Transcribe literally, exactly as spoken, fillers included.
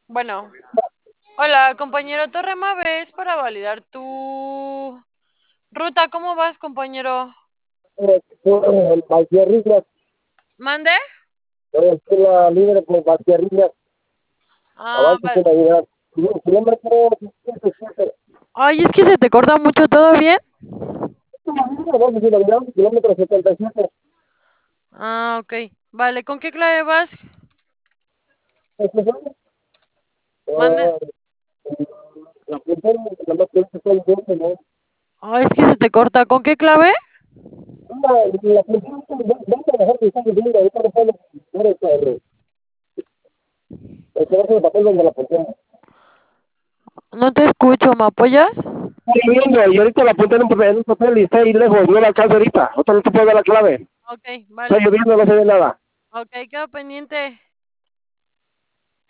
Bueno, hola, compañero Torrema, ¿ves para validar tu ruta? ¿Cómo vas, compañero? Eh, Valtierritas, ¿Mande? es la libre por Valtierritas, Ah, avance vale. sin ayudar. Kilómetro setenta y siete. Ay, es que se te corta mucho, ¿todo bien? Avance sin ayudar, kilómetro setenta y siete. Ah, ok. Vale, ¿con qué clave vas? Este fue, Mande. eh, la primera, la más que está en verde, ¿no? Ay, es que se te corta, ¿con qué clave? La, la primera, vamos a dejar que está viviendo, ahorita no puedo ver el, el, el pedazo de papel donde la apunté. No te escucho, ¿me apoyas? Estoy viendo, y ahorita la apunté en un papel, en un papel y está ahí lejos, no la alcanzo ahorita, ahorita no te puedo dar la clave. Ok, Está vale. lloviendo, no se ve nada. Ok, quedo pendiente.